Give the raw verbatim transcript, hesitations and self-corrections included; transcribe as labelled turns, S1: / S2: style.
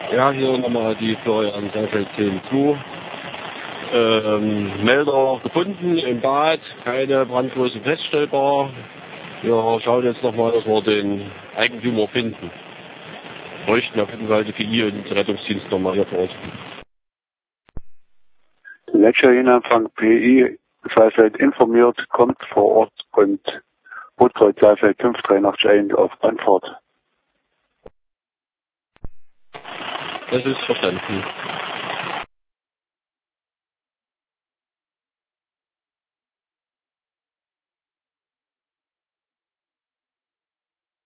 S1: Ja, hier nochmal die Florian Seifeld zehn zu. Ähm, Melder gefunden im Bad, keine Brandgröße feststellbar. Wir schauen jetzt nochmal, dass wir den Eigentümer finden. Bräuchten auf jeden Fall die P I und den Rettungsdienst nochmal hier vor Ort.
S2: Ledger-Empfang P I, Seifeld informiert, kommt vor Ort und Botkreuz Seifeld fünf drei acht eins auf Antwort.
S1: Das ist verstanden.